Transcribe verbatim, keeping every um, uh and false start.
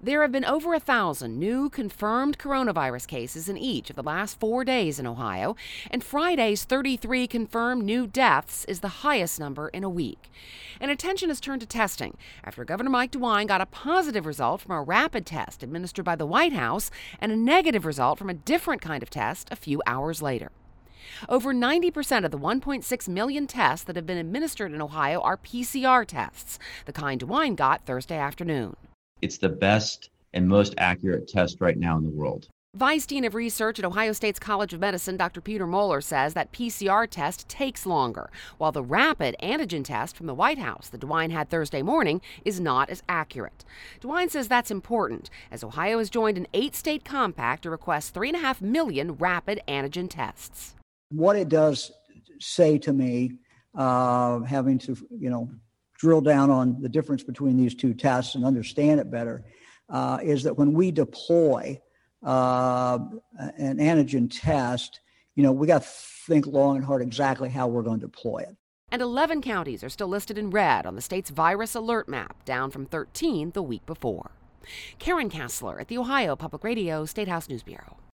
There have been over a thousand new confirmed coronavirus cases in each of the last four days in Ohio, and Friday's thirty-three confirmed new deaths is the highest number in a week. And attention has turned to testing after Governor Mike DeWine got a positive result from a rapid test administered by the White House and a negative result from a different kind of test a few hours later. Over ninety percent of the one point six million tests that have been administered in Ohio are P C R tests, the kind DeWine got Thursday afternoon. It's the best and most accurate test right now in the world. Vice Dean of Research at Ohio State's College of Medicine, Doctor Peter Moeller, says that P C R test takes longer, while the rapid antigen test from the White House that DeWine had Thursday morning is not as accurate. DeWine says that's important, as Ohio has joined an eight-state compact to request three point five million rapid antigen tests. What it does say to me, uh, having to, you know, drill down on the difference between these two tests and understand it better, uh, is that when we deploy uh, an antigen test, you know, we got to think long and hard exactly how we're going to deploy it. And eleven counties are still listed in red on the state's virus alert map, down from thirteen the week before. Karen Kassler at the Ohio Public Radio State House News Bureau.